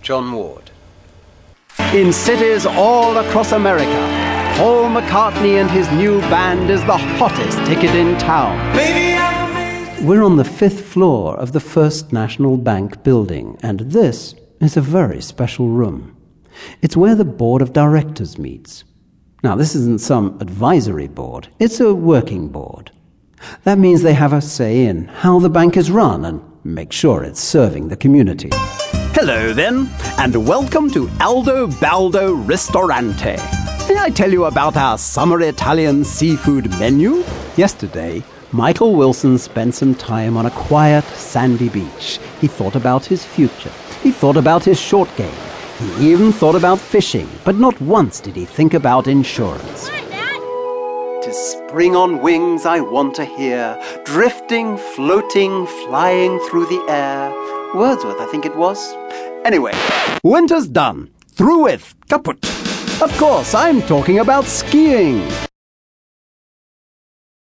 John Ward. In cities all across America, Paul McCartney and his new band is the hottest ticket in town. We're on the 5th floor of the First National Bank building, and this is a very special room. It's where the board of directors meets. Now, this isn't some advisory board, it's a working board. That means they have a say in how the bank is run and make sure it's serving the community. Hello then, and welcome to Aldo Baldo Ristorante. May I tell you about our summer Italian seafood menu? Yesterday, Michael Wilson spent some time on a quiet, sandy beach. He thought about his future. He thought about his short game. He even thought about fishing, but not once did he think about insurance. Hi, Dad. 'Tis spring on wings I want to hear, drifting, floating, flying through the air. Wordsworth, I think it was. Anyway, winter's done. Through with. Kaput. Of course, I'm talking about skiing.